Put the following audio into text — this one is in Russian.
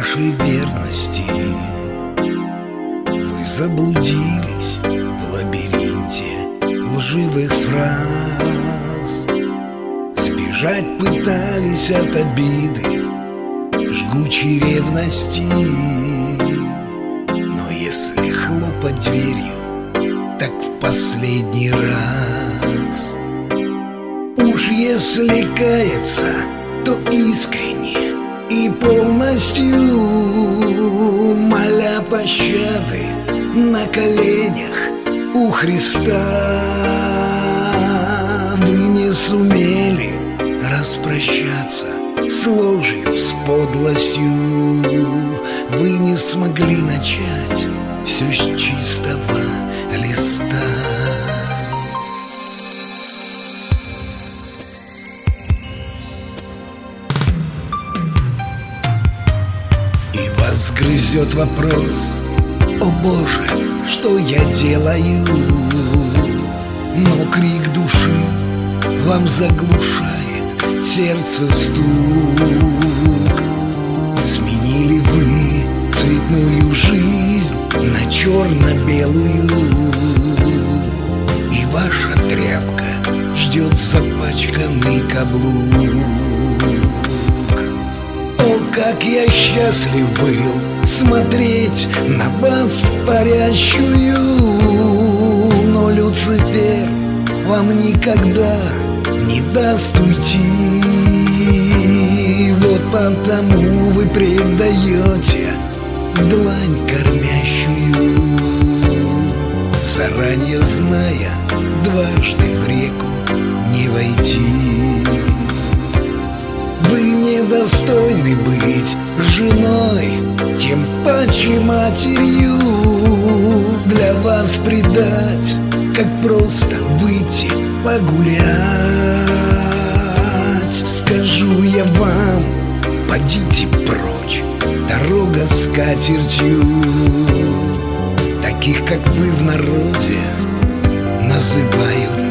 вашей верности. Вы заблудились в лабиринте лживых фраз, сбежать пытались от обиды, жгучей ревности. Но если хлопать дверью, так в последний раз. Уж если каяться, то искренне и полностью, моля пощады на коленях у Христа. Вы не сумели распрощаться с ложью, с подлостью. Вы не смогли начать все с чистого листа. И вас грызет вопрос: о Боже, что я делаю? Но крик души вам заглушает сердце стук. Сменили вы цветную жизнь на черно-белую, и ваша тряпка ждет запачканный каблук. О, как я счастлив был смотреть на вас парящую, но Люцифер вам никогда не даст уйти. Вот потому вы предаете длань кормящую, заранее зная, дважды в реку не войти. Вы недостойны быть женой, тем паче матерью. Для вас предать, как просто выйти погулять. Скажу я вам, подите прочь, дорога с катертью. Таких, как вы, в народе называют